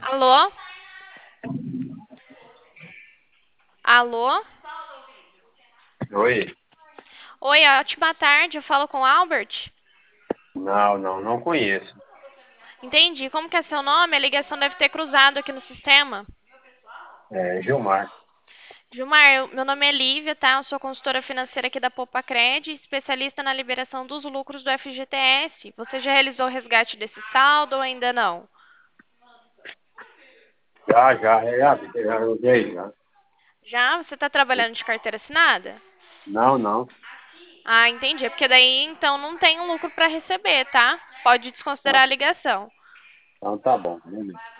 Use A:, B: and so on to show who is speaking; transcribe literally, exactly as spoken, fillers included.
A: Alô? Alô?
B: Oi?
A: Oi, ótima tarde. Eu falo com o Albert.
B: Não, não, não conheço.
A: Entendi. Como que é seu nome? A ligação deve ter cruzado aqui no sistema.
B: É, Gilmar.
A: Gilmar, eu- meu nome é Lívia, tá? Eu sou consultora financeira aqui da Popacred, especialista na liberação dos lucros do F G T S. Você já realizou o resgate desse saldo ou ainda não?
B: Já, já, é, já, já usei, já.
A: Já? Você está trabalhando de carteira assinada?
B: Não, não,
A: Ah, entendi. É porque daí então não tem um lucro para receber, tá? Pode desconsiderar
B: não.
A: a ligação.
B: Então tá bom. Beleza.